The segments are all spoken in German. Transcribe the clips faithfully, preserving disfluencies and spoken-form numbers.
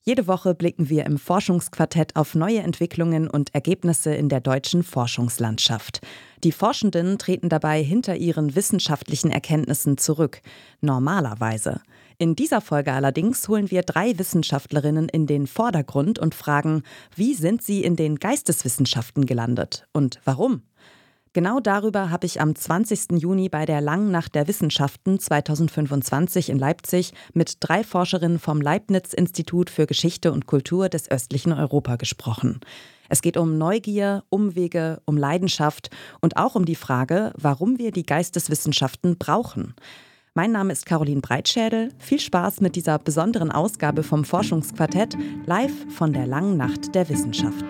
Jede Woche blicken wir im Forschungsquartett auf neue Entwicklungen und Ergebnisse in der deutschen Forschungslandschaft. Die Forschenden treten dabei hinter ihren wissenschaftlichen Erkenntnissen zurück, normalerweise. In dieser Folge allerdings holen wir drei Wissenschaftlerinnen in den Vordergrund und fragen, wie sind sie in den Geisteswissenschaften gelandet und warum? Genau darüber habe ich am zwanzigsten Juni bei der Langen Nacht der Wissenschaften zweitausendfünfundzwanzig in Leipzig mit drei Forscherinnen vom Leibniz-Institut für Geschichte und Kultur des östlichen Europa gesprochen. Es geht um Neugier, Umwege, um Leidenschaft und auch um die Frage, warum wir die Geisteswissenschaften brauchen. Mein Name ist Caroline Breitschädel. Viel Spaß mit dieser besonderen Ausgabe vom Forschungsquartett, live von der Langen Nacht der Wissenschaften.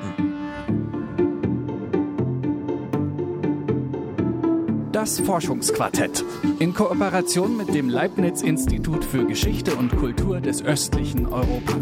Das Forschungsquartett in Kooperation mit dem Leibniz-Institut für Geschichte und Kultur des östlichen Europa.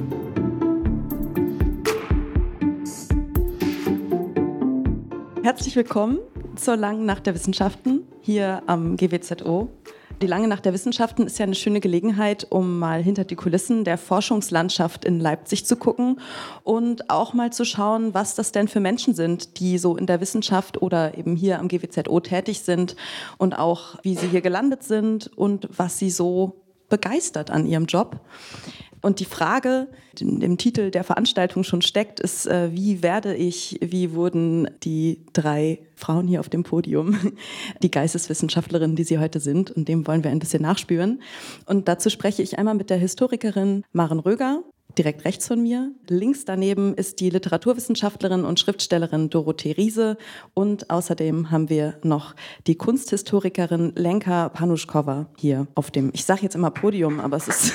Herzlich willkommen zur Langen Nacht der Wissenschaften hier am G W Z O. Die Lange Nacht der Wissenschaften ist ja eine schöne Gelegenheit, um mal hinter die Kulissen der Forschungslandschaft in Leipzig zu gucken und auch mal zu schauen, was das denn für Menschen sind, die so in der Wissenschaft oder eben hier am G W Z O tätig sind und auch, wie sie hier gelandet sind und was sie so begeistert an ihrem Job. Und die Frage, die im Titel der Veranstaltung schon steckt, ist, äh, wie werde ich, wie wurden die drei Frauen hier auf dem Podium, die Geisteswissenschaftlerinnen, die sie heute sind, und dem wollen wir ein bisschen nachspüren. Und dazu spreche ich einmal mit der Historikerin Maren Röger, direkt rechts von mir. Links daneben ist die Literaturwissenschaftlerin und Schriftstellerin Dorothee Riese und außerdem haben wir noch die Kunsthistorikerin Lenka Panuschkova hier auf dem, ich sage jetzt immer Podium, aber es ist...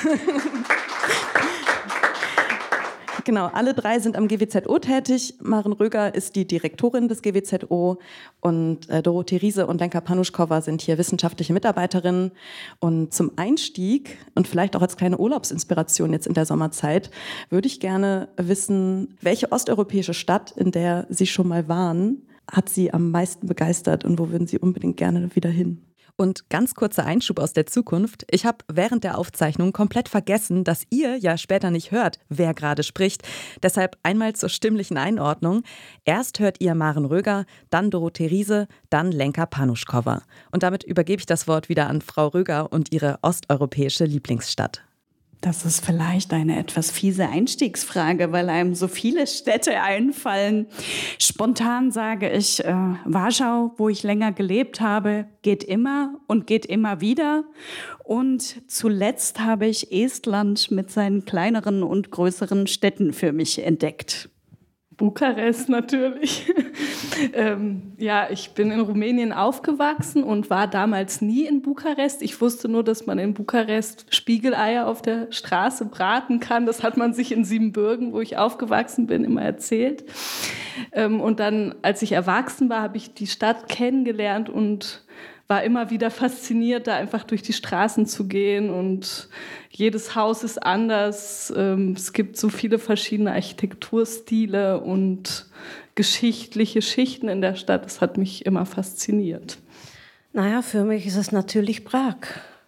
Genau, alle drei sind am G W Z O tätig. Maren Röger ist die Direktorin des G W Z O und äh, Dorothee Riese und Lenka Panuschkova sind hier wissenschaftliche Mitarbeiterinnen. Und zum Einstieg und vielleicht auch als kleine Urlaubsinspiration jetzt in der Sommerzeit würde ich gerne wissen, welche osteuropäische Stadt, in der Sie schon mal waren, hat Sie am meisten begeistert und wo würden Sie unbedingt gerne wieder hin? Und ganz kurzer Einschub aus der Zukunft. Ich habe während der Aufzeichnung komplett vergessen, dass ihr ja später nicht hört, wer gerade spricht. Deshalb einmal zur stimmlichen Einordnung. Erst hört ihr Maren Röger, dann Dorothee Riese, dann Lenka Panuschkova. Und damit übergebe ich das Wort wieder an Frau Röger und ihre osteuropäische Lieblingsstadt. Das ist vielleicht eine etwas fiese Einstiegsfrage, weil einem so viele Städte einfallen. Spontan sage ich, äh, Warschau, wo ich länger gelebt habe, geht immer und geht immer wieder. Und zuletzt habe ich Estland mit seinen kleineren und größeren Städten für mich entdeckt. Bukarest natürlich. ähm, ja, ich bin in Rumänien aufgewachsen und war damals nie in Bukarest. Ich wusste nur, dass man in Bukarest Spiegeleier auf der Straße braten kann. Das hat man sich in Siebenbürgen, wo ich aufgewachsen bin, immer erzählt. Ähm, und dann, als ich erwachsen war, habe ich die Stadt kennengelernt und war immer wieder fasziniert, da einfach durch die Straßen zu gehen und jedes Haus ist anders. Es gibt so viele verschiedene Architekturstile und geschichtliche Schichten in der Stadt. Das hat mich immer fasziniert. Naja, für mich ist es natürlich Prag.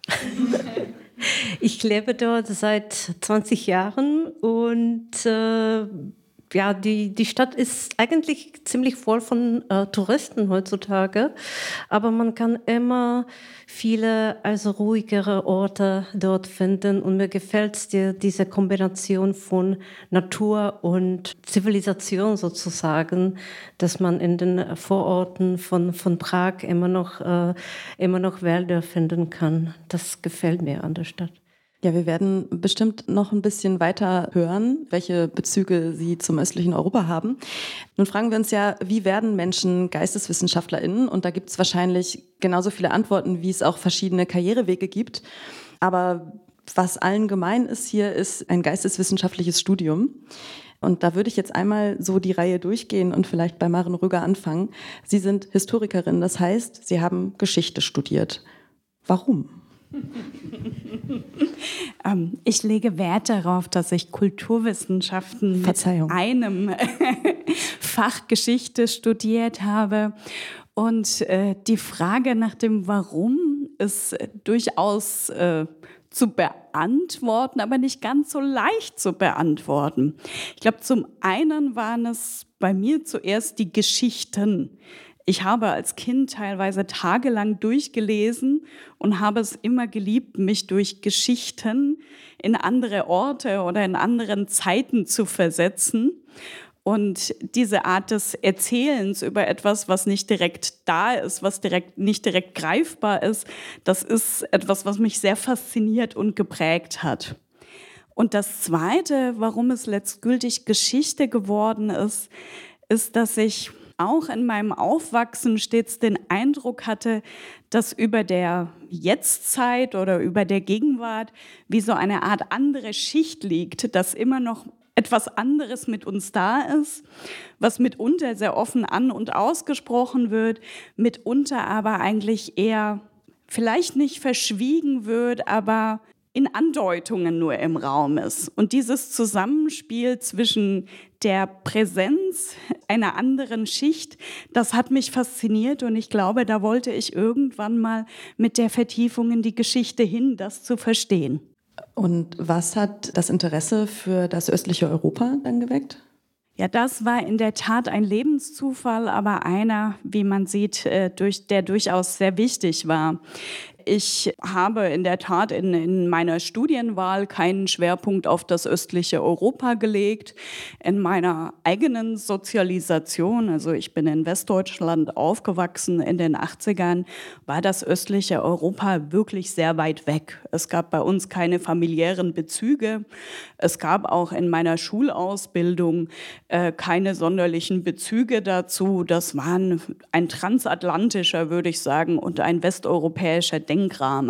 Ich lebe dort seit zwanzig Jahren und äh, ja, die, die Stadt ist eigentlich ziemlich voll von äh, Touristen heutzutage, aber man kann immer viele also ruhigere Orte dort finden und mir gefällt die, diese Kombination von Natur und Zivilisation sozusagen, dass man in den Vororten von, von Prag immer noch, äh, immer noch Wälder finden kann. Das gefällt mir an der Stadt. Ja, wir werden bestimmt noch ein bisschen weiter hören, welche Bezüge Sie zum östlichen Europa haben. Nun fragen wir uns ja, wie werden Menschen GeisteswissenschaftlerInnen? Und da gibt es wahrscheinlich genauso viele Antworten, wie es auch verschiedene Karrierewege gibt. Aber was allen gemein ist hier, ist ein geisteswissenschaftliches Studium. Und da würde ich jetzt einmal so die Reihe durchgehen und vielleicht bei Maren Röger anfangen. Sie sind Historikerin, das heißt, Sie haben Geschichte studiert. Warum? ähm, ich lege Wert darauf, dass ich Kulturwissenschaften Verzeihung. mit einem Fach Geschichte studiert habe. Und äh, die Frage nach dem Warum ist äh, durchaus äh, zu beantworten. beantworten, aber nicht ganz so leicht zu beantworten. Ich glaube, zum einen waren es bei mir zuerst die Geschichten. Ich habe als Kind teilweise tagelang durchgelesen und habe es immer geliebt, mich durch Geschichten in andere Orte oder in anderen Zeiten zu versetzen. Und diese Art des Erzählens über etwas, was nicht direkt da ist, was direkt, nicht direkt greifbar ist, das ist etwas, was mich sehr fasziniert und geprägt hat. Und das Zweite, warum es letztgültig Geschichte geworden ist, ist, dass ich auch in meinem Aufwachsen stets den Eindruck hatte, dass über der Jetztzeit oder über der Gegenwart wie so eine Art andere Schicht liegt, dass immer noch etwas anderes mit uns da ist, was mitunter sehr offen an- und ausgesprochen wird, mitunter aber eigentlich eher vielleicht nicht verschwiegen wird, aber in Andeutungen nur im Raum ist. Und dieses Zusammenspiel zwischen der Präsenz einer anderen Schicht, das hat mich fasziniert und ich glaube, da wollte ich irgendwann mal mit der Vertiefung in die Geschichte hin, das zu verstehen. Und was hat das Interesse für das östliche Europa dann geweckt? Ja, das war in der Tat ein Lebenszufall, aber einer, wie man sieht, der durchaus sehr wichtig war. Ich habe in der Tat in, in meiner Studienwahl keinen Schwerpunkt auf das östliche Europa gelegt. In meiner eigenen Sozialisation, also ich bin in Westdeutschland aufgewachsen in den achtzigern, war das östliche Europa wirklich sehr weit weg. Es gab bei uns keine familiären Bezüge. Es gab auch in meiner Schulausbildung äh, keine sonderlichen Bezüge dazu. Das waren ein transatlantischer, würde ich sagen, und ein westeuropäischer Denkrahmen.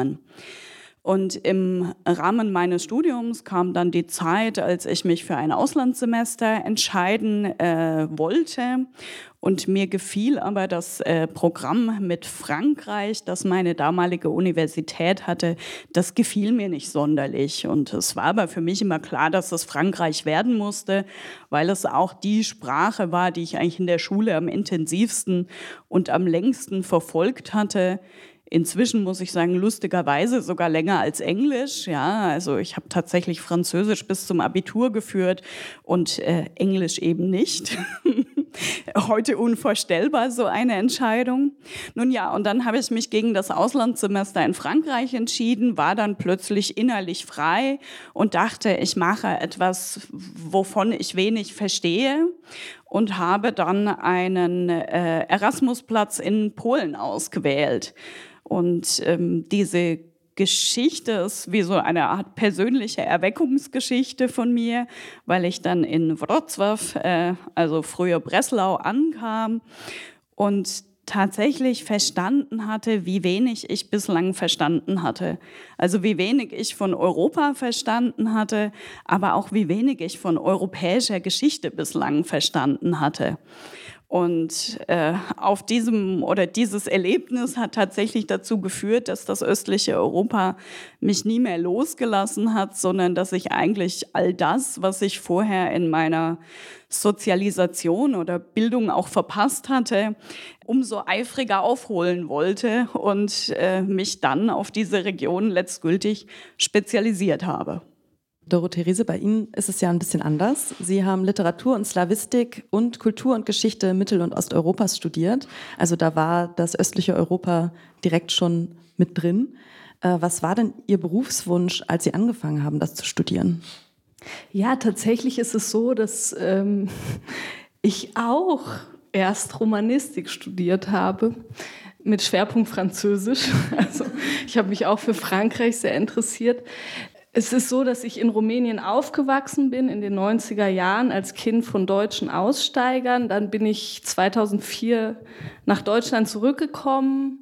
Und im Rahmen meines Studiums kam dann die Zeit, als ich mich für ein Auslandssemester entscheiden äh, wollte. Und mir gefiel aber das äh, Programm mit Frankreich, das meine damalige Universität hatte, das gefiel mir nicht sonderlich. Und es war aber für mich immer klar, dass es Frankreich werden musste, weil es auch die Sprache war, die ich eigentlich in der Schule am intensivsten und am längsten verfolgt hatte. Inzwischen muss ich sagen, lustigerweise sogar länger als Englisch. Ja, also ich habe tatsächlich Französisch bis zum Abitur geführt und äh, Englisch eben nicht. Heute unvorstellbar, so eine Entscheidung. Nun ja, und dann habe ich mich gegen das Auslandssemester in Frankreich entschieden, war dann plötzlich innerlich frei und dachte, ich mache etwas, wovon ich wenig verstehe. Und habe dann einen äh, Erasmusplatz in Polen ausgewählt. Und ähm, diese Geschichte ist wie so eine Art persönliche Erweckungsgeschichte von mir, weil ich dann in Wrocław, äh, also früher Breslau, ankam und tatsächlich verstanden hatte, wie wenig ich bislang verstanden hatte. Also wie wenig ich von Europa verstanden hatte, aber auch wie wenig ich von europäischer Geschichte bislang verstanden hatte. Und äh, auf diesem oder dieses Erlebnis hat tatsächlich dazu geführt, dass das östliche Europa mich nie mehr losgelassen hat, sondern dass ich eigentlich all das, was ich vorher in meiner Sozialisation oder Bildung auch verpasst hatte, umso eifriger aufholen wollte und äh, mich dann auf diese Region letztgültig spezialisiert habe. Dorothee Riese, bei Ihnen ist es ja ein bisschen anders. Sie haben Literatur und Slawistik und Kultur und Geschichte Mittel- und Osteuropas studiert. Also da war das östliche Europa direkt schon mit drin. Was war denn Ihr Berufswunsch, als Sie angefangen haben, das zu studieren? Ja, tatsächlich ist es so, dass ähm, ich auch erst Romanistik studiert habe, mit Schwerpunkt Französisch. Also ich habe mich auch für Frankreich sehr interessiert. Es ist so, dass ich in Rumänien aufgewachsen bin, in den neunziger Jahren als Kind von deutschen Aussteigern. Dann bin ich zweitausendvier nach Deutschland zurückgekommen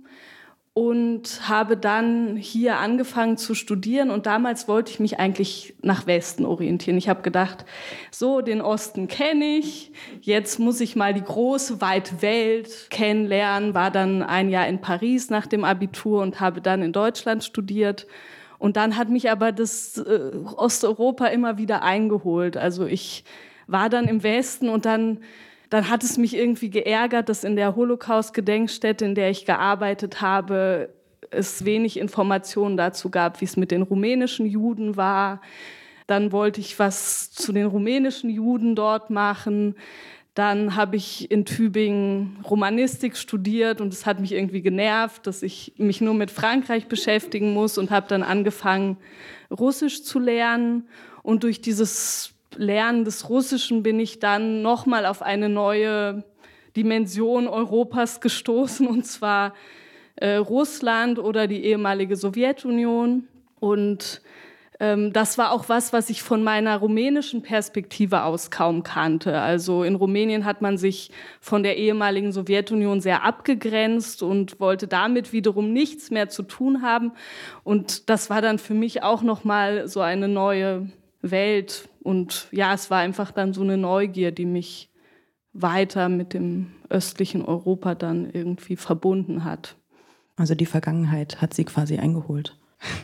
und habe dann hier angefangen zu studieren. Und damals wollte ich mich eigentlich nach Westen orientieren. Ich habe gedacht, so, den Osten kenne ich, jetzt muss ich mal die große, weite Welt kennenlernen. War dann ein Jahr in Paris nach dem Abitur und habe dann in Deutschland studiert. Und dann hat mich aber das äh, Osteuropa immer wieder eingeholt. Also ich war dann im Westen und dann, dann hat es mich irgendwie geärgert, dass in der Holocaust-Gedenkstätte, in der ich gearbeitet habe, es wenig Informationen dazu gab, wie es mit den rumänischen Juden war. Dann wollte ich was zu den rumänischen Juden dort machen. Dann habe ich in Tübingen Romanistik studiert und es hat mich irgendwie genervt, dass ich mich nur mit Frankreich beschäftigen muss und habe dann angefangen, Russisch zu lernen. Und durch dieses Lernen des Russischen bin ich dann nochmal auf eine neue Dimension Europas gestoßen, und zwar äh, Russland oder die ehemalige Sowjetunion. Und ähm, das war auch was, was ich von meiner rumänischen Perspektive aus kaum kannte. Also in Rumänien hat man sich von der ehemaligen Sowjetunion sehr abgegrenzt und wollte damit wiederum nichts mehr zu tun haben. Und das war dann für mich auch nochmal so eine neue Welt. Und ja, es war einfach dann so eine Neugier, die mich weiter mit dem östlichen Europa dann irgendwie verbunden hat. Also die Vergangenheit hat sie quasi eingeholt.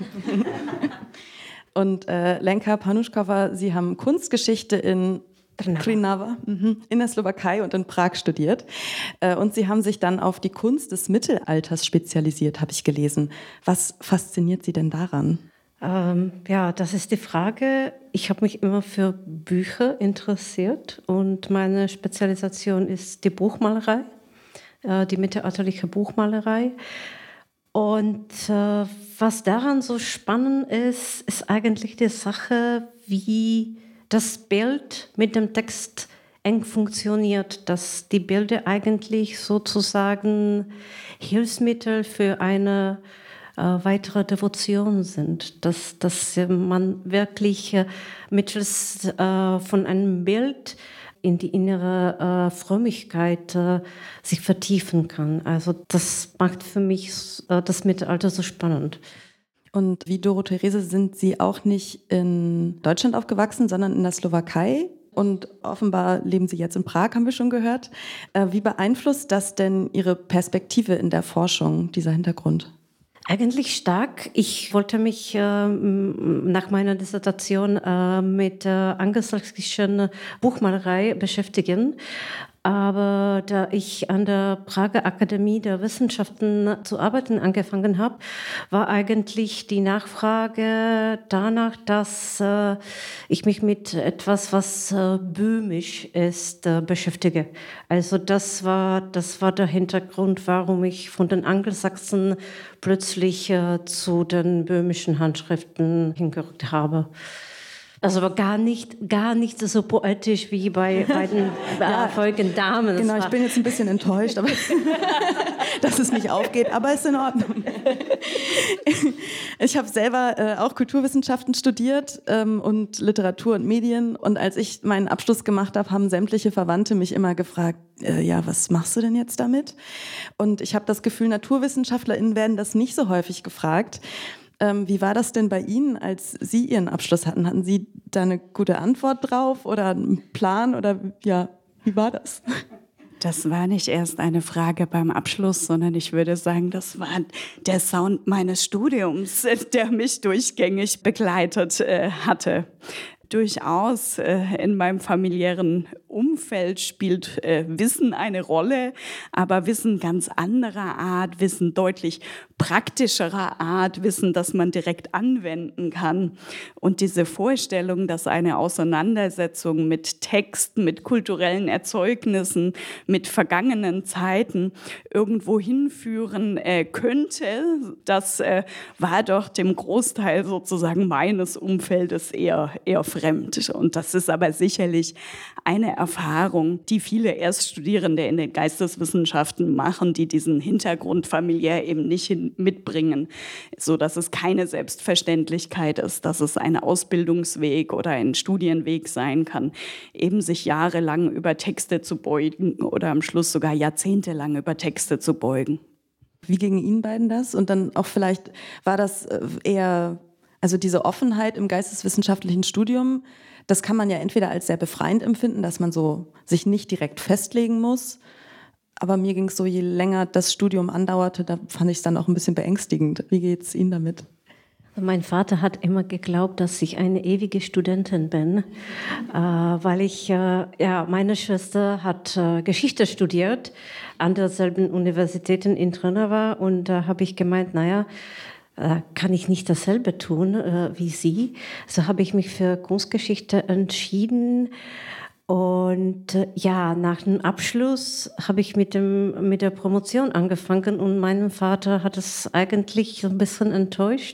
Und äh, Lenka Panušková, Sie haben Kunstgeschichte in Trnava, in der Slowakei und in Prag studiert. Äh, und Sie haben sich dann auf die Kunst des Mittelalters spezialisiert, habe ich gelesen. Was fasziniert Sie denn daran? Ähm, ja, das ist die Frage. Ich habe mich immer für Bücher interessiert und meine Spezialisation ist die Buchmalerei, äh, die mittelalterliche Buchmalerei. Und äh, was daran so spannend ist, ist eigentlich die Sache, wie das Bild mit dem Text eng funktioniert, dass die Bilder eigentlich sozusagen Hilfsmittel für eine Äh, weitere Devotion sind, dass, dass man wirklich äh, mittels äh, von einem Bild in die innere äh, Frömmigkeit äh, sich vertiefen kann. Also das macht für mich äh, das Mittelalter so spannend. Und wie Doro Therese sind Sie auch nicht in Deutschland aufgewachsen, sondern in der Slowakei? Und offenbar leben Sie jetzt in Prag, haben wir schon gehört. Äh, wie beeinflusst das denn Ihre Perspektive in der Forschung, dieser Hintergrund? Eigentlich stark. Ich wollte mich äh, nach meiner Dissertation äh, mit der angelsächsischen Buchmalerei beschäftigen. Aber da ich an der Prager Akademie der Wissenschaften zu arbeiten angefangen habe, war eigentlich die Nachfrage danach, dass äh, ich mich mit etwas, was äh, böhmisch ist, äh, beschäftige. Also das war, das war der Hintergrund, warum ich von den Angelsachsen plötzlich äh, zu den böhmischen Handschriften hingerückt habe. Also aber gar nicht, gar nicht so poetisch wie bei, bei den ja, folgenden Damen. Genau, ich bin jetzt ein bisschen enttäuscht, aber dass es nicht aufgeht, aber ist in Ordnung. Ich habe selber äh, auch Kulturwissenschaften studiert ähm, und Literatur und Medien, und als ich meinen Abschluss gemacht habe, haben sämtliche Verwandte mich immer gefragt, äh, ja, was machst du denn jetzt damit? Und ich habe das Gefühl, NaturwissenschaftlerInnen werden das nicht so häufig gefragt. Wie war das denn bei Ihnen, als Sie Ihren Abschluss hatten? Hatten Sie da eine gute Antwort drauf oder einen Plan oder ja, wie war das? Das war nicht erst eine Frage beim Abschluss, sondern ich würde sagen, das war der Sound meines Studiums, der mich durchgängig begleitet äh, hatte. Durchaus äh, in meinem familiären Umfeld spielt äh, Wissen eine Rolle, aber Wissen ganz anderer Art, Wissen deutlich praktischerer Art, Wissen, das man direkt anwenden kann. Und diese Vorstellung, dass eine Auseinandersetzung mit Texten, mit kulturellen Erzeugnissen, mit vergangenen Zeiten irgendwo hinführen äh, könnte, das äh, war doch dem Großteil sozusagen meines Umfeldes eher, eher fremd. Und das ist aber sicherlich eine Erfahrung, die viele Erststudierende in den Geisteswissenschaften machen, die diesen Hintergrund familiär eben nicht mitbringen, so dass es keine Selbstverständlichkeit ist, dass es ein Ausbildungsweg oder ein Studienweg sein kann, eben sich jahrelang über Texte zu beugen oder am Schluss sogar jahrzehntelang über Texte zu beugen. Wie ging Ihnen beiden das? Und dann auch vielleicht, war das eher, also diese Offenheit im geisteswissenschaftlichen Studium, das kann man ja entweder als sehr befreiend empfinden, dass man so sich nicht direkt festlegen muss. Aber mir ging es so, je länger das Studium andauerte, da fand ich es dann auch ein bisschen beängstigend. Wie geht es Ihnen damit? Mein Vater hat immer geglaubt, dass ich eine ewige Studentin bin, äh, weil ich, äh, ja, meine Schwester hat äh, Geschichte studiert an derselben Universität in Trnava und da äh, habe ich gemeint, naja, äh, kann ich nicht dasselbe tun äh, wie sie. So habe ich mich für Kunstgeschichte entschieden. Und äh, ja, nach dem Abschluss habe ich mit, dem, mit der Promotion angefangen und mein Vater hat es eigentlich so ein bisschen enttäuscht.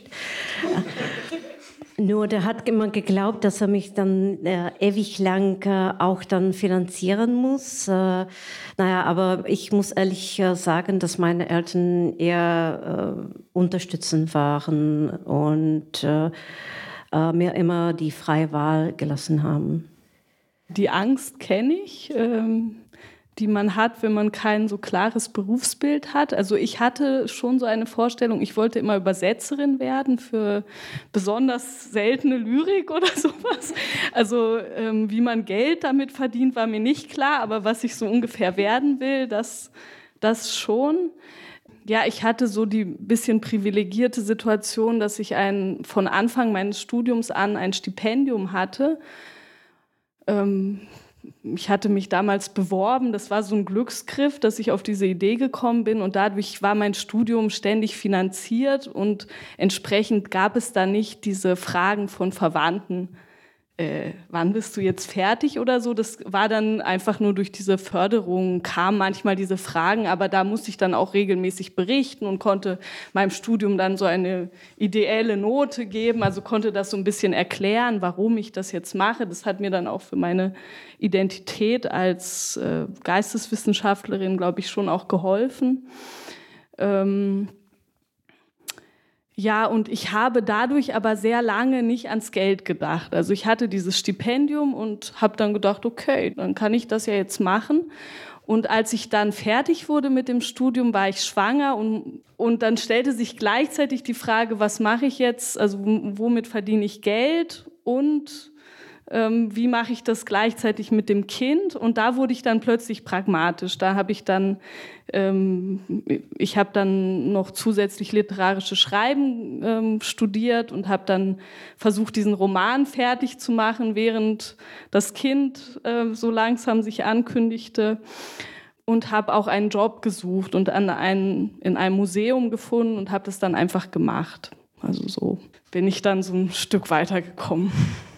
Nur der hat immer geglaubt, dass er mich dann äh, ewig lang äh, auch dann finanzieren muss. Äh, naja, aber ich muss ehrlich äh, sagen, dass meine Eltern eher äh, unterstützend waren und äh, äh, mir immer die freie Wahl gelassen haben. Die Angst kenne ich, ähm, die man hat, wenn man kein so klares Berufsbild hat. Also ich hatte schon so eine Vorstellung, ich wollte immer Übersetzerin werden für besonders seltene Lyrik oder sowas. Also ähm, wie man Geld damit verdient, war mir nicht klar, aber was ich so ungefähr werden will, das, das schon. Ja, ich hatte so die bisschen privilegierte Situation, dass ich ein, von Anfang meines Studiums an ein Stipendium hatte. Ich hatte mich damals beworben, das war so ein Glücksgriff, dass ich auf diese Idee gekommen bin und dadurch war mein Studium ständig finanziert und entsprechend gab es da nicht diese Fragen von Verwandten, äh, wann bist du jetzt fertig oder so. Das war dann einfach nur durch diese Förderung, kamen manchmal diese Fragen, aber da musste ich dann auch regelmäßig berichten und konnte meinem Studium dann so eine ideelle Note geben, also konnte das so ein bisschen erklären, warum ich das jetzt mache. Das hat mir dann auch für meine Identität als äh, Geisteswissenschaftlerin, glaube ich, schon auch geholfen. Ähm, Ja, und ich habe dadurch aber sehr lange nicht ans Geld gedacht. Also ich hatte dieses Stipendium und habe dann gedacht, okay, dann kann ich das ja jetzt machen. Und als ich dann fertig wurde mit dem Studium, war ich schwanger und, und dann stellte sich gleichzeitig die Frage, was mache ich jetzt, also womit verdiene ich Geld und ähm, wie mache ich das gleichzeitig mit dem Kind? Und da wurde ich dann plötzlich pragmatisch. Da habe ich dann ähm, ich habe dann noch zusätzlich literarisches Schreiben ähm, studiert und habe dann versucht, diesen Roman fertig zu machen, während das Kind äh, so langsam sich ankündigte. Und habe auch einen Job gesucht und an einen, in einem Museum gefunden und habe das dann einfach gemacht. Also so bin ich dann so ein Stück weitergekommen.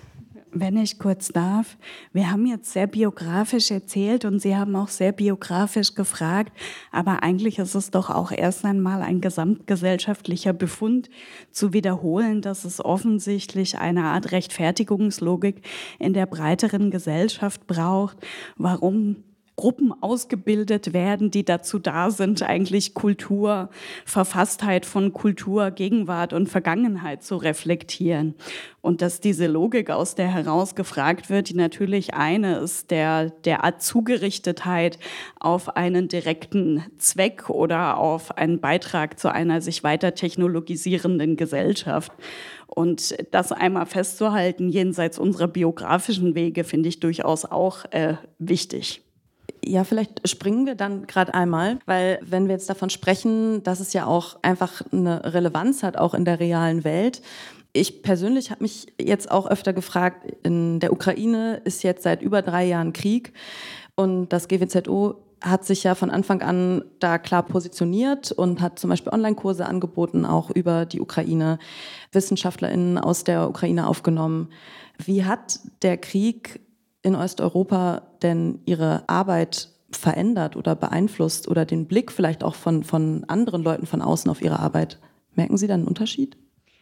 Wenn ich kurz darf, wir haben jetzt sehr biografisch erzählt und Sie haben auch sehr biografisch gefragt, aber eigentlich ist es doch auch erst einmal ein gesamtgesellschaftlicher Befund zu wiederholen, dass es offensichtlich eine Art Rechtfertigungslogik in der breiteren Gesellschaft braucht, warum Gruppen ausgebildet werden, die dazu da sind, eigentlich Kultur, Verfasstheit von Kultur, Gegenwart und Vergangenheit zu reflektieren. Und dass diese Logik, aus der heraus gefragt wird, die natürlich eine ist, der, der Art Zugerichtetheit auf einen direkten Zweck oder auf einen Beitrag zu einer sich weiter technologisierenden Gesellschaft. Und das einmal festzuhalten, jenseits unserer biografischen Wege, finde ich durchaus auch äh, wichtig. Ja, vielleicht springen wir dann gerade einmal, weil wenn wir jetzt davon sprechen, dass es ja auch einfach eine Relevanz hat, auch in der realen Welt. Ich persönlich habe mich jetzt auch öfter gefragt, in der Ukraine ist jetzt seit über drei Jahren Krieg und das G W Z O hat sich ja von Anfang an da klar positioniert und hat zum Beispiel Online-Kurse angeboten, auch über die Ukraine, WissenschaftlerInnen aus der Ukraine aufgenommen. Wie hat der Krieg in Osteuropa denn Ihre Arbeit verändert oder beeinflusst oder den Blick vielleicht auch von, von anderen Leuten von außen auf Ihre Arbeit? Merken Sie da einen Unterschied?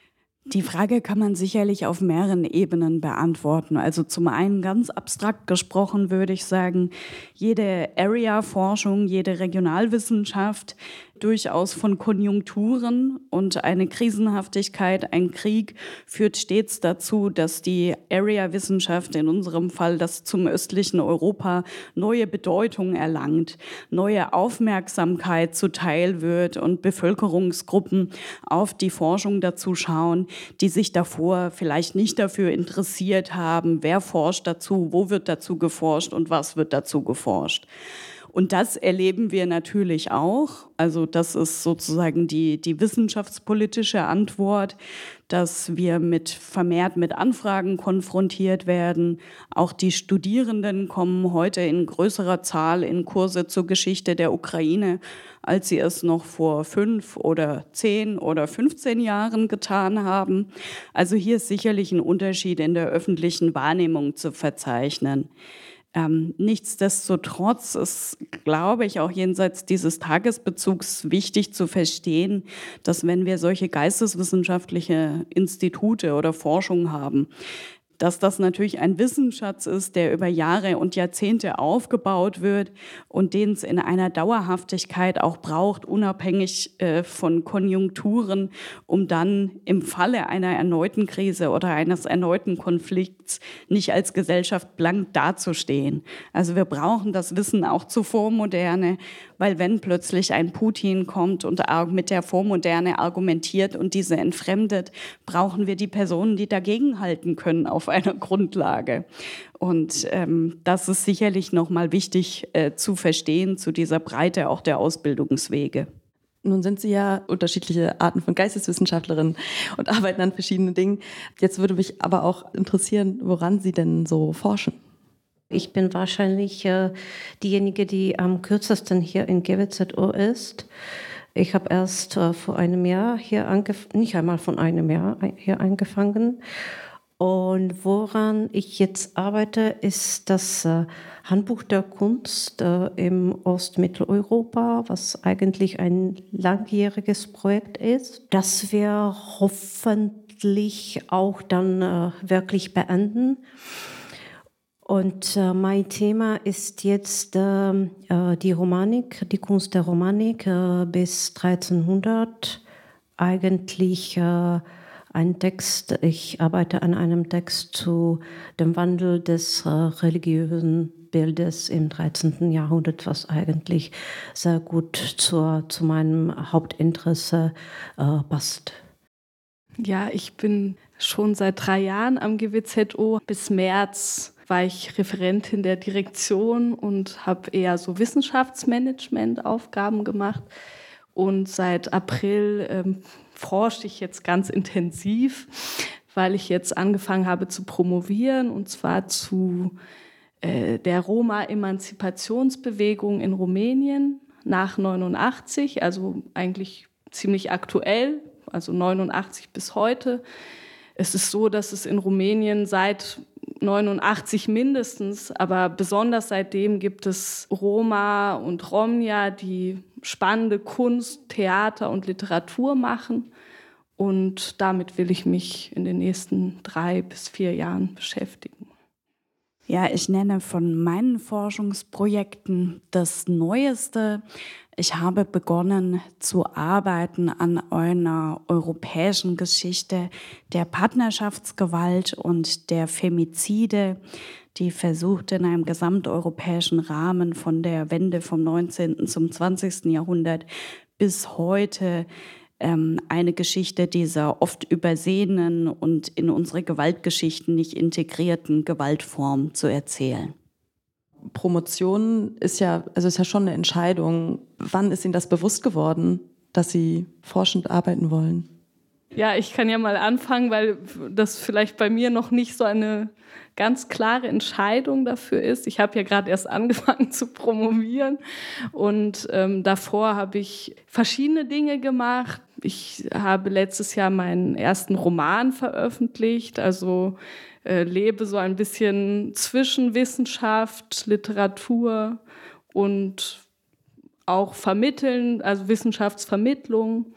Die Frage kann man sicherlich auf mehreren Ebenen beantworten. Also zum einen ganz abstrakt gesprochen würde ich sagen, jede Area-Forschung, jede Regionalwissenschaft durchaus von Konjunkturen und eine Krisenhaftigkeit, ein Krieg führt stets dazu, dass die Area-Wissenschaft, in unserem Fall das zum östlichen Europa, neue Bedeutung erlangt, neue Aufmerksamkeit zuteil wird und Bevölkerungsgruppen auf die Forschung dazu schauen, die sich davor vielleicht nicht dafür interessiert haben, wer forscht dazu, wo wird dazu geforscht und was wird dazu geforscht. Und das erleben wir natürlich auch. Also das ist sozusagen die, die wissenschaftspolitische Antwort, dass wir mit vermehrt mit Anfragen konfrontiert werden. Auch die Studierenden kommen heute in größerer Zahl in Kurse zur Geschichte der Ukraine, als sie es noch vor fünf oder zehn oder fünfzehn Jahren getan haben. Also hier ist sicherlich ein Unterschied in der öffentlichen Wahrnehmung zu verzeichnen. Ähm, nichtsdestotrotz ist, glaube ich, auch jenseits dieses Tagesbezugs wichtig zu verstehen, dass wenn wir solche geisteswissenschaftliche Institute oder Forschung haben, dass das natürlich ein Wissensschatz ist, der über Jahre und Jahrzehnte aufgebaut wird und den es in einer Dauerhaftigkeit auch braucht, unabhängig äh, von Konjunkturen, um dann im Falle einer erneuten Krise oder eines erneuten Konflikts nicht als Gesellschaft blank dazustehen. Also wir brauchen das Wissen auch zur Vormoderne, weil wenn plötzlich ein Putin kommt und mit der Vormoderne argumentiert und diese entfremdet, brauchen wir die Personen, die dagegenhalten können auf einer Grundlage. Und ähm, das ist sicherlich nochmal wichtig äh, zu verstehen, zu dieser Breite auch der Ausbildungswege. Nun sind Sie ja unterschiedliche Arten von Geisteswissenschaftlerinnen und arbeiten an verschiedenen Dingen. Jetzt würde mich aber auch interessieren, woran Sie denn so forschen. Ich bin wahrscheinlich äh, diejenige, die am kürzesten hier in G W Z O ist. Ich habe erst äh, vor einem Jahr hier angefangen, nicht einmal von einem Jahr hier angefangen. Und woran ich jetzt arbeite, ist das äh, Handbuch der Kunst äh, im Ostmitteleuropa, was eigentlich ein langjähriges Projekt ist, das wir hoffentlich auch dann äh, wirklich beenden. Und äh, mein Thema ist jetzt äh, die Romanik, die Kunst der Romanik äh, bis dreizehnhundert. Eigentlich äh, ein Text, ich arbeite an einem Text zu dem Wandel des äh, religiösen Bildes im dreizehnten. Jahrhundert, was eigentlich sehr gut zur, zu meinem Hauptinteresse äh, passt. Ja, ich bin schon seit drei Jahren am G W Z O. Bis März war ich Referentin der Direktion und habe eher so Wissenschaftsmanagement-Aufgaben gemacht. Und seit April ähm, forsche ich jetzt ganz intensiv, weil ich jetzt angefangen habe zu promovieren, und zwar zu äh, der Roma-Emanzipationsbewegung in Rumänien nach neunundachtzig, also eigentlich ziemlich aktuell, also neunundachtzig bis heute. Es ist so, dass es in Rumänien seit neunundachtzig mindestens, aber besonders seitdem gibt es Roma und Romja, die spannende Kunst, Theater und Literatur machen. Und damit will ich mich in den nächsten drei bis vier Jahren beschäftigen. Ja, ich nenne von meinen Forschungsprojekten das Neueste. Ich habe begonnen zu arbeiten an einer europäischen Geschichte der Partnerschaftsgewalt und der Femizide, die versucht in einem gesamteuropäischen Rahmen von der Wende vom neunzehnten zum zwanzigsten. Jahrhundert bis heute ähm, eine Geschichte dieser oft übersehenen und in unsere Gewaltgeschichten nicht integrierten Gewaltform zu erzählen. Promotion ist ja, also ist ja schon eine Entscheidung. Wann ist Ihnen das bewusst geworden, dass Sie forschend arbeiten wollen? Ja, ich kann ja mal anfangen, weil das vielleicht bei mir noch nicht so eine ganz klare Entscheidung dafür ist. Ich habe ja gerade erst angefangen zu promovieren und ähm, davor habe ich verschiedene Dinge gemacht. Ich habe letztes Jahr meinen ersten Roman veröffentlicht, also äh, lebe so ein bisschen zwischen Wissenschaft, Literatur und auch Vermitteln, also Wissenschaftsvermittlung.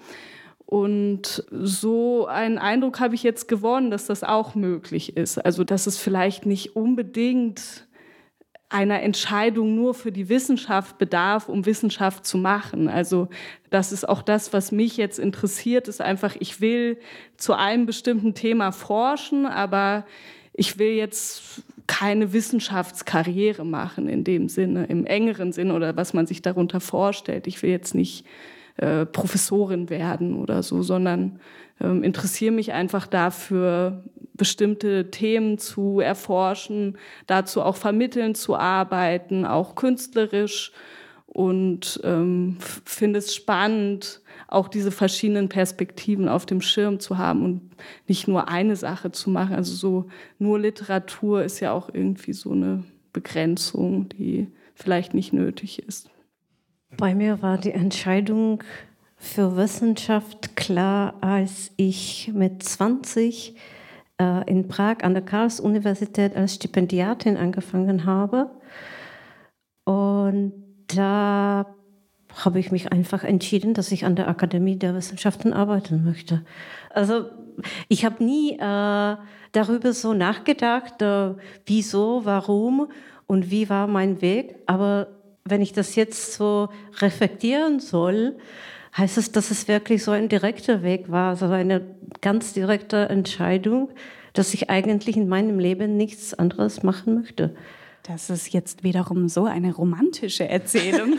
Und so einen Eindruck habe ich jetzt gewonnen, dass das auch möglich ist. Also dass es vielleicht nicht unbedingt einer Entscheidung nur für die Wissenschaft bedarf, um Wissenschaft zu machen. Also das ist auch das, was mich jetzt interessiert, ist einfach, ich will zu einem bestimmten Thema forschen, aber ich will jetzt keine Wissenschaftskarriere machen in dem Sinne, im engeren Sinne oder was man sich darunter vorstellt. Ich will jetzt nicht äh, Professorin werden oder so, sondern ähm, interessiere mich einfach dafür, bestimmte Themen zu erforschen, dazu auch vermitteln zu arbeiten, auch künstlerisch. und ähm, finde es spannend, auch diese verschiedenen Perspektiven auf dem Schirm zu haben und nicht nur eine Sache zu machen. Also so nur Literatur ist ja auch irgendwie so eine Begrenzung, die vielleicht nicht nötig ist. Bei mir war die Entscheidung für Wissenschaft klar, als ich mit zwanzig äh, in Prag an der Karls-Universität als Stipendiatin angefangen habe. Und da habe ich mich einfach entschieden, dass ich an der Akademie der Wissenschaften arbeiten möchte. Also ich habe nie äh, darüber so nachgedacht, äh, wieso, warum und wie war mein Weg. Aber wenn ich das jetzt so reflektieren soll, heißt es, dass es wirklich so ein direkter Weg war, so eine ganz direkte Entscheidung, dass ich eigentlich in meinem Leben nichts anderes machen möchte. Das ist jetzt wiederum so eine romantische Erzählung.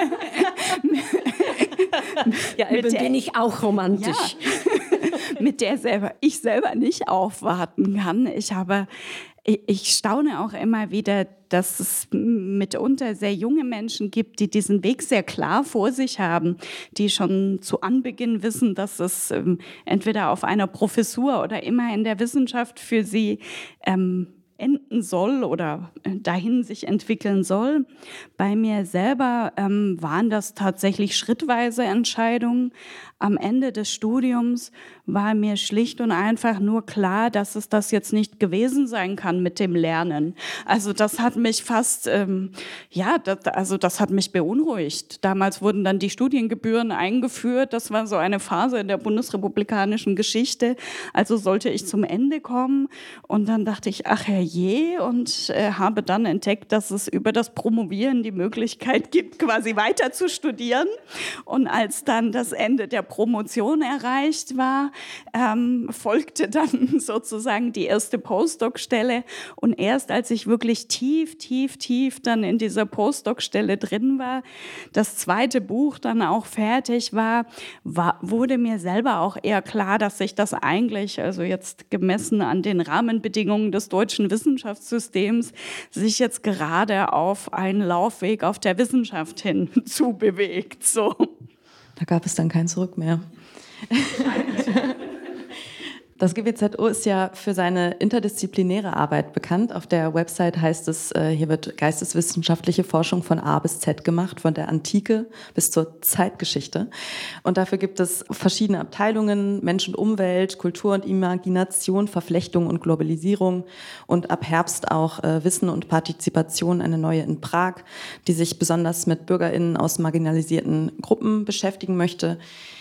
Ja, eben bin ich auch romantisch. Ja, mit der selber, ich selber nicht aufwarten kann. Ich habe, ich staune auch immer wieder, dass es mitunter sehr junge Menschen gibt, die diesen Weg sehr klar vor sich haben, die schon zu Anbeginn wissen, dass es ähm, entweder auf einer Professur oder immer in der Wissenschaft für sie ähm, enden soll oder dahin sich entwickeln soll. Bei mir selber ähm, waren das tatsächlich schrittweise Entscheidungen. Am Ende des Studiums war mir schlicht und einfach nur klar, dass es das jetzt nicht gewesen sein kann mit dem Lernen. Also das hat mich fast, ähm, ja, das, also das hat mich beunruhigt. Damals wurden dann die Studiengebühren eingeführt. Das war so eine Phase in der bundesrepublikanischen Geschichte. Also sollte ich zum Ende kommen. Und dann dachte ich, ach herrje, und äh, habe dann entdeckt, dass es über das Promovieren die Möglichkeit gibt, quasi weiter zu studieren. Und als dann das Ende der Promotion erreicht war, ähm, folgte dann sozusagen die erste Postdoc-Stelle. Und erst als ich wirklich tief, tief, tief dann in dieser Postdoc-Stelle drin war, das zweite Buch dann auch fertig war, war, wurde mir selber auch eher klar, dass sich das eigentlich, also jetzt gemessen an den Rahmenbedingungen des deutschen Wissenschaftssystems, sich jetzt gerade auf einen Laufweg auf der Wissenschaft hin zu bewegt. So. Da gab es dann kein Zurück mehr. Das G W Z O ist ja für seine interdisziplinäre Arbeit bekannt. Auf der Website heißt es, hier wird geisteswissenschaftliche Forschung von A bis Z gemacht, von der Antike bis zur Zeitgeschichte. Und dafür gibt es verschiedene Abteilungen: Mensch und Umwelt, Kultur und Imagination, Verflechtung und Globalisierung und ab Herbst auch Wissen und Partizipation, eine neue in Prag, die sich besonders mit BürgerInnen aus marginalisierten Gruppen beschäftigen möchte.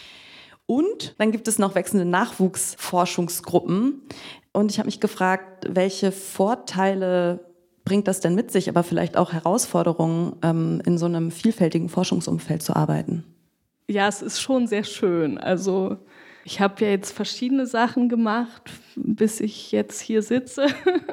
Und dann gibt es noch wechselnde Nachwuchsforschungsgruppen. Und ich habe mich gefragt, welche Vorteile bringt das denn mit sich, aber vielleicht auch Herausforderungen, ähm, in so einem vielfältigen Forschungsumfeld zu arbeiten? Ja, es ist schon sehr schön. Also ich habe ja jetzt verschiedene Sachen gemacht, bis ich jetzt hier sitze.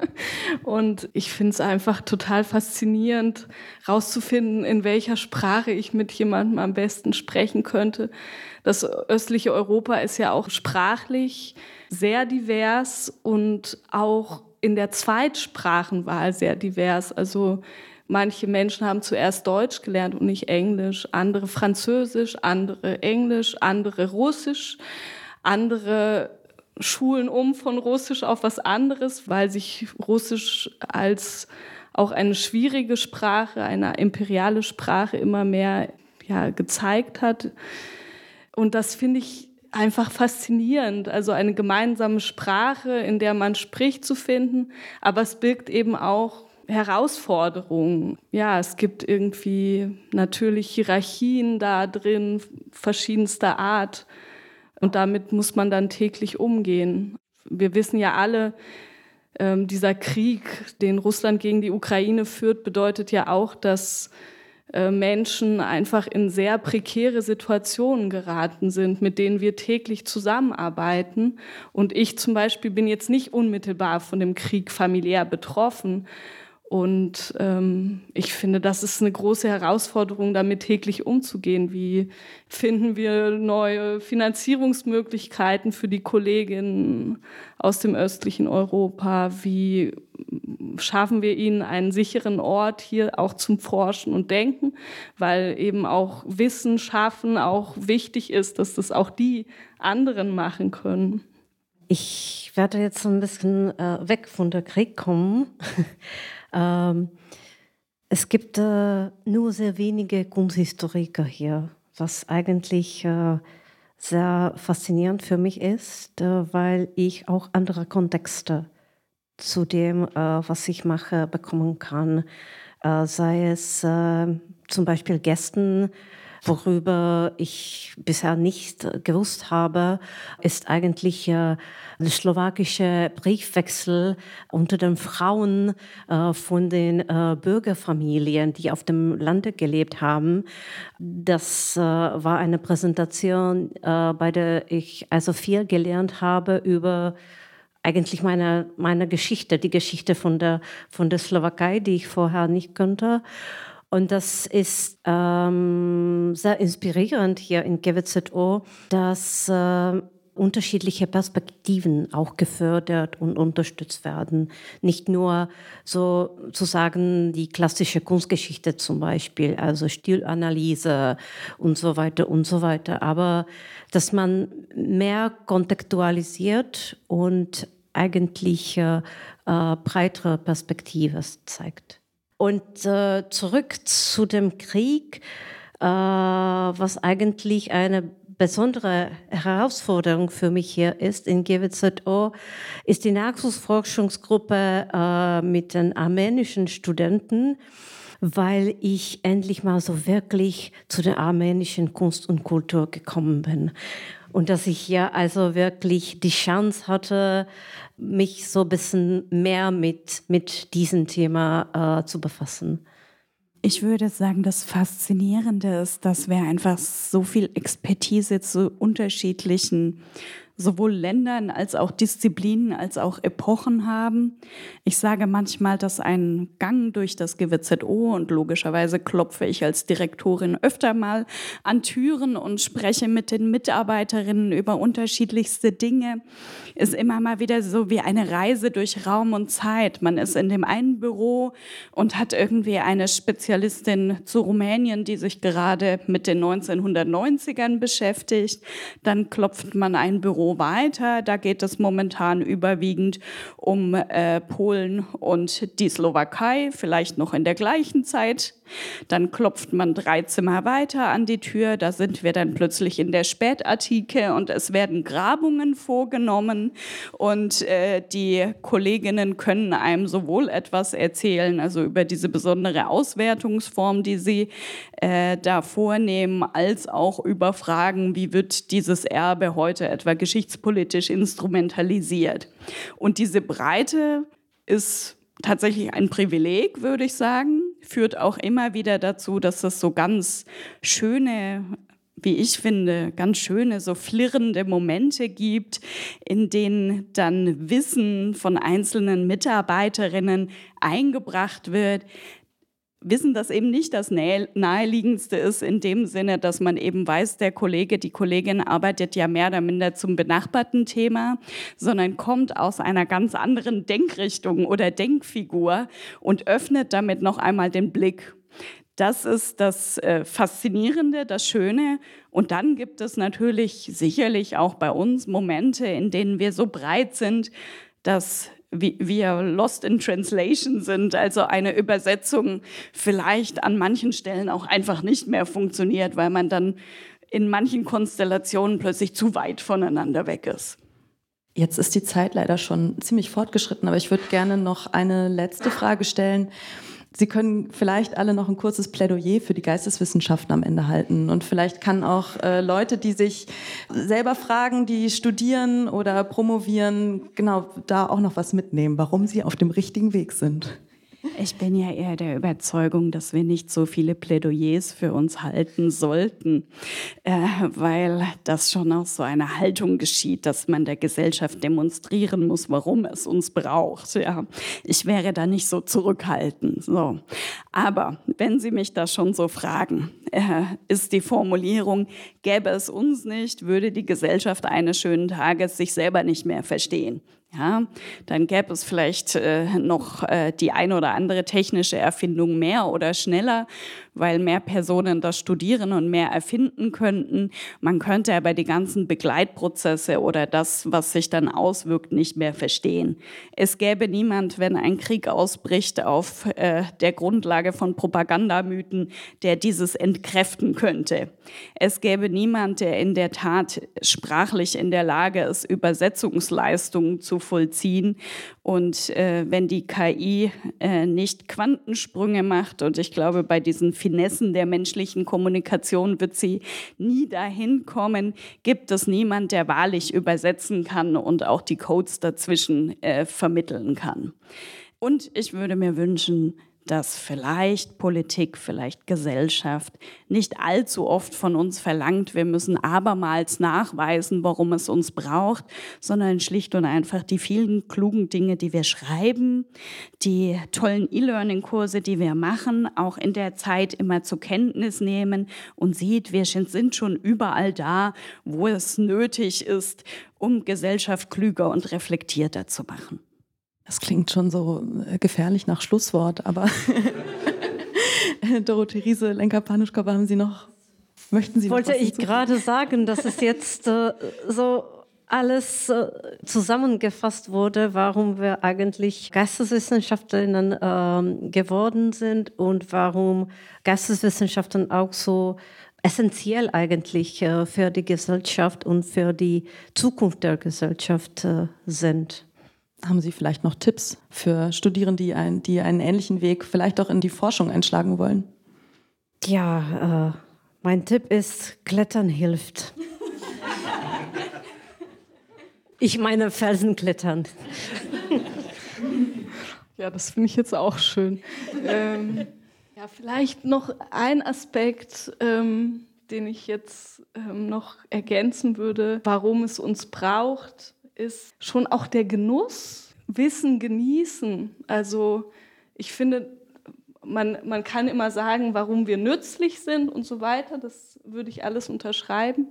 Und ich finde es einfach total faszinierend, rauszufinden, in welcher Sprache ich mit jemandem am besten sprechen könnte. Das östliche Europa ist ja auch sprachlich sehr divers und auch in der Zweitsprachenwahl sehr divers. Also manche Menschen haben zuerst Deutsch gelernt und nicht Englisch, andere Französisch, andere Englisch, andere Russisch, andere schulen um von Russisch auf was anderes, weil sich Russisch als auch eine schwierige Sprache, eine imperiale Sprache immer mehr ja, gezeigt hat. Und das finde ich einfach faszinierend, also eine gemeinsame Sprache, in der man spricht, zu finden, aber es birgt eben auch Herausforderungen. Ja, es gibt irgendwie natürlich Hierarchien da drin, verschiedenster Art, und damit muss man dann täglich umgehen. Wir wissen ja alle, ähm, dieser Krieg, den Russland gegen die Ukraine führt, bedeutet ja auch, dass Menschen einfach in sehr prekäre Situationen geraten sind, mit denen wir täglich zusammenarbeiten. Und ich zum Beispiel bin jetzt nicht unmittelbar von dem Krieg familiär betroffen. Und ähm, ich finde, das ist eine große Herausforderung, damit täglich umzugehen. Wie finden wir neue Finanzierungsmöglichkeiten für die Kolleginnen aus dem östlichen Europa? Wie schaffen wir ihnen einen sicheren Ort hier auch zum Forschen und Denken? Weil eben auch Wissen schaffen auch wichtig ist, dass das auch die anderen machen können. Ich werde jetzt so ein bisschen äh, weg von der Krieg kommen. ähm, es gibt äh, nur sehr wenige Kunsthistoriker hier, was eigentlich äh, sehr faszinierend für mich ist, äh, weil ich auch andere Kontexte zu dem, äh, was ich mache, bekommen kann. Äh, sei es äh, zum Beispiel Gästen, worüber ich bisher nicht gewusst habe, ist eigentlich äh, der slowakische Briefwechsel unter den Frauen äh, von den äh, Bürgerfamilien, die auf dem Lande gelebt haben. Das äh, war eine Präsentation, äh, bei der ich also viel gelernt habe über eigentlich meine, meine Geschichte, die Geschichte von der, von der Slowakei, die ich vorher nicht kannte. Und das ist ähm, sehr inspirierend hier in G W Z O, dass äh, unterschiedliche Perspektiven auch gefördert und unterstützt werden. Nicht nur sozusagen die klassische Kunstgeschichte zum Beispiel, also Stilanalyse und so weiter und so weiter, aber dass man mehr kontextualisiert und eigentlich äh, breitere Perspektive zeigt. Und äh, zurück zu dem Krieg, äh, was eigentlich eine besondere Herausforderung für mich hier ist in G W Z O, ist die Nachwuchsforschungsgruppe äh, mit den armenischen Studenten, weil ich endlich mal so wirklich zu der armenischen Kunst und Kultur gekommen bin. Und dass ich ja also wirklich die Chance hatte, mich so ein bisschen mehr mit, mit diesem Thema äh, zu befassen. Ich würde sagen, das Faszinierende ist, dass wir einfach so viel Expertise zu unterschiedlichen sowohl Ländern als auch Disziplinen als auch Epochen haben. Ich sage manchmal, dass ein Gang durch das G W Z O, und logischerweise klopfe ich als Direktorin öfter mal an Türen und spreche mit den Mitarbeiterinnen über unterschiedlichste Dinge, ist immer mal wieder so wie eine Reise durch Raum und Zeit. Man ist in dem einen Büro und hat irgendwie eine Spezialistin zu Rumänien, die sich gerade mit den neunzehnhundertneunzigern beschäftigt. Dann klopft man ein Büro weiter. Da geht es momentan überwiegend um äh, Polen und die Slowakei, vielleicht noch in der gleichen Zeit. Dann klopft man drei Zimmer weiter an die Tür. Da sind wir dann plötzlich in der Spätantike und es werden Grabungen vorgenommen. Und äh, die Kolleginnen können einem sowohl etwas erzählen, also über diese besondere Auswertungsform, die sie äh, da vornehmen, als auch über Fragen, wie wird dieses Erbe heute etwa geschichtspolitisch instrumentalisiert. Und diese Breite ist tatsächlich ein Privileg, würde ich sagen, führt auch immer wieder dazu, dass es so ganz schöne, wie ich finde, ganz schöne, so flirrende Momente gibt, in denen dann Wissen von einzelnen Mitarbeiterinnen eingebracht wird. Wissen, das eben nicht das Naheliegendste ist, in dem Sinne, dass man eben weiß, der Kollege, die Kollegin arbeitet ja mehr oder minder zum benachbarten Thema, sondern kommt aus einer ganz anderen Denkrichtung oder Denkfigur und öffnet damit noch einmal den Blick. Das ist das äh, Faszinierende, das Schöne. Und dann gibt es natürlich sicherlich auch bei uns Momente, in denen wir so breit sind, dass wir lost in translation sind, also eine Übersetzung vielleicht an manchen Stellen auch einfach nicht mehr funktioniert, weil man dann in manchen Konstellationen plötzlich zu weit voneinander weg ist. Jetzt ist die Zeit leider schon ziemlich fortgeschritten, aber ich würde gerne noch eine letzte Frage stellen. Sie können vielleicht alle noch ein kurzes Plädoyer für die Geisteswissenschaften am Ende halten. Und vielleicht kann auch äh, Leute, die sich selber fragen, die studieren oder promovieren, genau da auch noch was mitnehmen, warum sie auf dem richtigen Weg sind. Ich bin ja eher der Überzeugung, dass wir nicht so viele Plädoyers für uns halten sollten, äh, weil das schon aus so einer Haltung geschieht, dass man der Gesellschaft demonstrieren muss, warum es uns braucht. Ja, ich wäre da nicht so zurückhaltend. So. Aber wenn Sie mich da schon so fragen, äh, ist die Formulierung, gäbe es uns nicht, würde die Gesellschaft eines schönen Tages sich selber nicht mehr verstehen. Ja, dann gäbe es vielleicht äh, noch äh, die ein oder andere technische Erfindung mehr oder schneller, weil mehr Personen das studieren und mehr erfinden könnten. Man könnte aber die ganzen Begleitprozesse oder das, was sich dann auswirkt, nicht mehr verstehen. Es gäbe niemand, wenn ein Krieg ausbricht, auf äh, der Grundlage von Propagandamythen, der dieses entkräften könnte. Es gäbe niemand, der in der Tat sprachlich in der Lage ist, Übersetzungsleistungen zu vollziehen. Und äh, wenn die K I äh, nicht Quantensprünge macht, und ich glaube, bei diesen Finessen der menschlichen Kommunikation wird sie nie dahin kommen, gibt es niemand, der wahrlich übersetzen kann und auch die Codes dazwischen äh, vermitteln kann. Und ich würde mir wünschen, dass vielleicht Politik, vielleicht Gesellschaft nicht allzu oft von uns verlangt, wir müssen abermals nachweisen, warum es uns braucht, sondern schlicht und einfach die vielen klugen Dinge, die wir schreiben, die tollen E-Learning-Kurse, die wir machen, auch in der Zeit immer zur Kenntnis nehmen und sieht, wir sind schon überall da, wo es nötig ist, um Gesellschaft klüger und reflektierter zu machen. Das klingt schon so gefährlich nach Schlusswort, aber Dorothee Riese, Lenka Panuschkova, haben Sie noch, möchten Sie noch Wollte ich gerade sagen, dass es jetzt äh, so alles äh, zusammengefasst wurde, warum wir eigentlich Geisteswissenschaftlerinnen äh, geworden sind und warum Geisteswissenschaften auch so essentiell eigentlich äh, für die Gesellschaft und für die Zukunft der Gesellschaft äh, sind. Haben Sie vielleicht noch Tipps für Studierende, die, ein, die einen ähnlichen Weg vielleicht auch in die Forschung einschlagen wollen? Ja, äh, mein Tipp ist, Klettern hilft. Ich meine Felsen klettern. Ja, das finde ich jetzt auch schön. ähm, ja, vielleicht noch ein Aspekt, ähm, den ich jetzt ähm, noch ergänzen würde, warum es uns braucht, ist schon auch der Genuss, Wissen genießen. Also ich finde, man, man kann immer sagen, warum wir nützlich sind und so weiter. Das würde ich alles unterschreiben.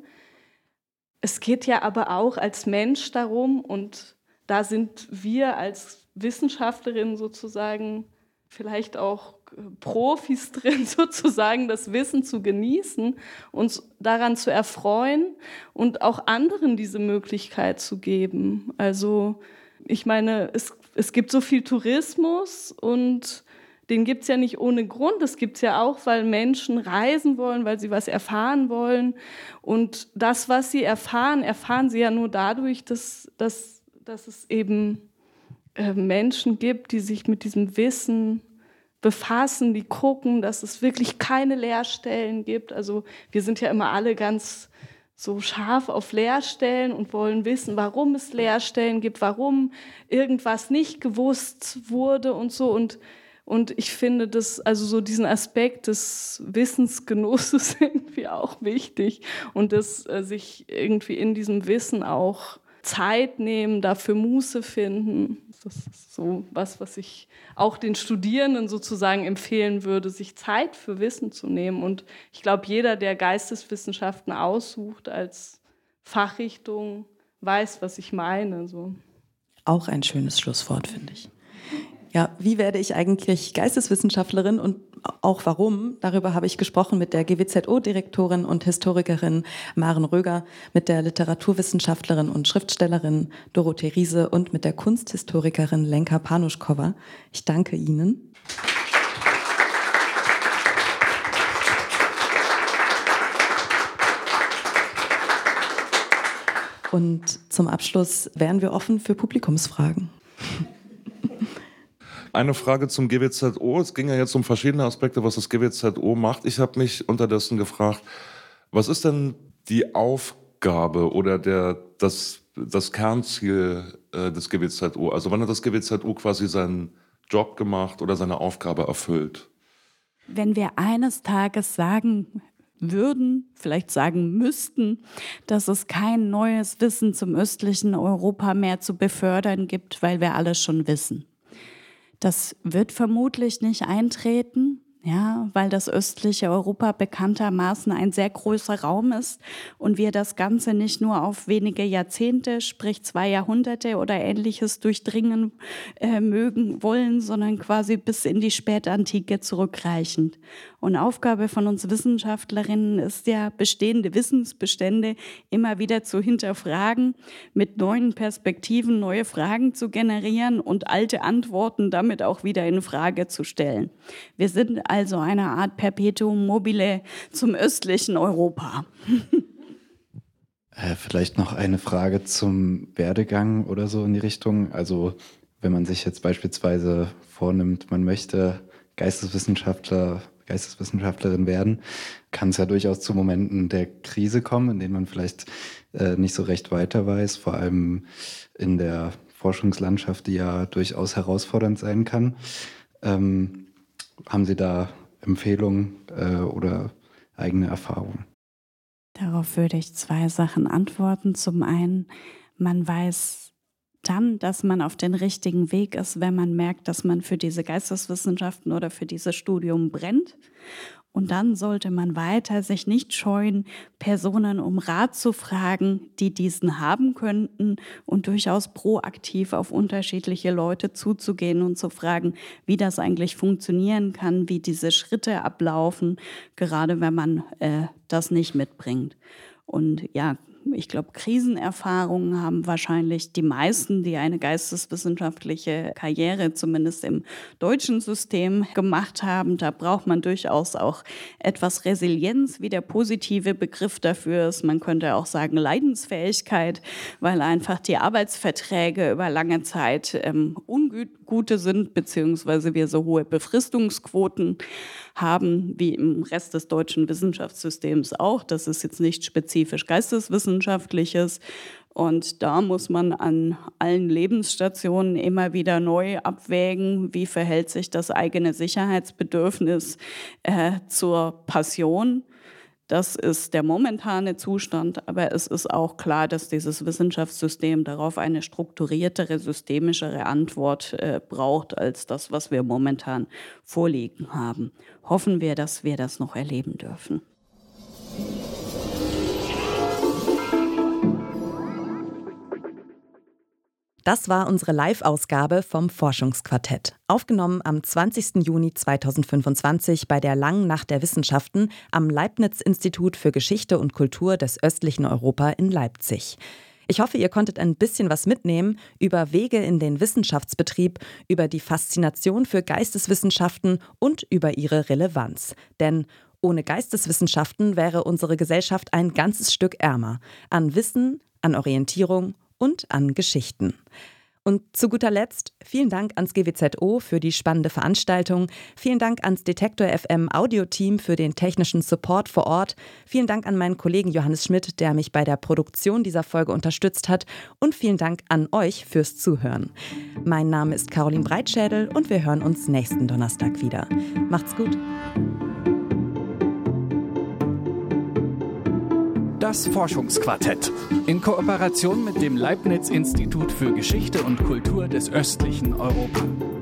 Es geht ja aber auch als Mensch darum, und da sind wir als Wissenschaftlerinnen sozusagen vielleicht auch Profis drin, sozusagen das Wissen zu genießen, uns daran zu erfreuen und auch anderen diese Möglichkeit zu geben. Also ich meine, es, es gibt so viel Tourismus und den gibt es ja nicht ohne Grund. Das gibt es ja auch, weil Menschen reisen wollen, weil sie was erfahren wollen. Und das, was sie erfahren, erfahren sie ja nur dadurch, dass, dass, dass es eben äh, Menschen gibt, die sich mit diesem Wissen befassen, die gucken, dass es wirklich keine Leerstellen gibt. Also wir sind ja immer alle ganz so scharf auf Leerstellen und wollen wissen, warum es Leerstellen gibt, warum irgendwas nicht gewusst wurde und so. Und, und ich finde das, also so diesen Aspekt des Wissensgenusses irgendwie auch wichtig und das äh, sich irgendwie in diesem Wissen auch Zeit nehmen, dafür Muße finden. Das ist so was, was ich auch den Studierenden sozusagen empfehlen würde, sich Zeit für Wissen zu nehmen. Und ich glaube, jeder, der Geisteswissenschaften aussucht als Fachrichtung, weiß, was ich meine. So. Auch ein schönes Schlusswort, finde ich. Ja, wie werde ich eigentlich Geisteswissenschaftlerin und auch warum? Darüber habe ich gesprochen mit der G W Z O-Direktorin und Historikerin Maren Röger, mit der Literaturwissenschaftlerin und Schriftstellerin Dorothee Riese und mit der Kunsthistorikerin Lenka Panuschkova. Ich danke Ihnen. Und zum Abschluss wären wir offen für Publikumsfragen. Eine Frage zum G W Z O. Es ging ja jetzt um verschiedene Aspekte, was das G W Z O macht. Ich habe mich unterdessen gefragt, was ist denn die Aufgabe oder der, das, das Kernziel äh, des G W Z O? Also wann hat das G W Z O quasi seinen Job gemacht oder seine Aufgabe erfüllt? Wenn wir eines Tages sagen würden, vielleicht sagen müssten, dass es kein neues Wissen zum östlichen Europa mehr zu befördern gibt, weil wir alles schon wissen. Das wird vermutlich nicht eintreten. Ja, weil das östliche Europa bekanntermaßen ein sehr großer Raum ist und wir das Ganze nicht nur auf wenige Jahrzehnte, sprich zwei Jahrhunderte oder Ähnliches durchdringen äh, mögen wollen, sondern quasi bis in die Spätantike zurückreichend. Und Aufgabe von uns Wissenschaftlerinnen ist ja, bestehende Wissensbestände immer wieder zu hinterfragen, mit neuen Perspektiven neue Fragen zu generieren und alte Antworten damit auch wieder in Frage zu stellen. Wir sind also eine Art Perpetuum mobile zum östlichen Europa. äh, vielleicht noch eine Frage zum Werdegang oder so in die Richtung. Also wenn man sich jetzt beispielsweise vornimmt, man möchte Geisteswissenschaftler, Geisteswissenschaftlerin werden, kann es ja durchaus zu Momenten der Krise kommen, in denen man vielleicht äh, nicht so recht weiter weiß, vor allem in der Forschungslandschaft, die ja durchaus herausfordernd sein kann. Ähm, Haben Sie da Empfehlungen äh, oder eigene Erfahrungen? Darauf würde ich zwei Sachen antworten. Zum einen, man weiß dann, dass man auf den richtigen Weg ist, wenn man merkt, dass man für diese Geisteswissenschaften oder für dieses Studium brennt. Und dann sollte man weiter sich nicht scheuen, Personen um Rat zu fragen, die diesen haben könnten und durchaus proaktiv auf unterschiedliche Leute zuzugehen und zu fragen, wie das eigentlich funktionieren kann, wie diese Schritte ablaufen, gerade wenn man äh, das nicht mitbringt. Und ja, ich glaube, Krisenerfahrungen haben wahrscheinlich die meisten, die eine geisteswissenschaftliche Karriere zumindest im deutschen System gemacht haben. Da braucht man durchaus auch etwas Resilienz, wie der positive Begriff dafür ist. Man könnte auch sagen Leidensfähigkeit, weil einfach die Arbeitsverträge über lange Zeit ähm, ungute sind, beziehungsweise wir so hohe Befristungsquoten haben, wie im Rest des deutschen Wissenschaftssystems auch. Das ist jetzt nicht spezifisch geisteswissenschaftliches. Und da muss man an allen Lebensstationen immer wieder neu abwägen, wie verhält sich das eigene Sicherheitsbedürfnis äh, zur Passion. Das ist der momentane Zustand, aber es ist auch klar, dass dieses Wissenschaftssystem darauf eine strukturiertere, systemischere Antwort äh, braucht, als das, was wir momentan vorliegen haben. Hoffen wir, dass wir das noch erleben dürfen. Das war unsere Live-Ausgabe vom Forschungsquartett. Aufgenommen am zwanzigsten Juni zweitausendfünfundzwanzig bei der Langen Nacht der Wissenschaften am Leibniz-Institut für Geschichte und Kultur des östlichen Europa in Leipzig. Ich hoffe, ihr konntet ein bisschen was mitnehmen über Wege in den Wissenschaftsbetrieb, über die Faszination für Geisteswissenschaften und über ihre Relevanz. Denn ohne Geisteswissenschaften wäre unsere Gesellschaft ein ganzes Stück ärmer. An Wissen, an Orientierung und an Geschichten. Und zu guter Letzt vielen Dank ans G W Z O für die spannende Veranstaltung. Vielen Dank ans Detektor F M Audioteam für den technischen Support vor Ort. Vielen Dank an meinen Kollegen Johannes Schmidt, der mich bei der Produktion dieser Folge unterstützt hat. Und vielen Dank an euch fürs Zuhören. Mein Name ist Caroline Breitschädel und wir hören uns nächsten Donnerstag wieder. Macht's gut. Das Forschungsquartett in Kooperation mit dem Leibniz Institut für Geschichte und Kultur des östlichen Europa.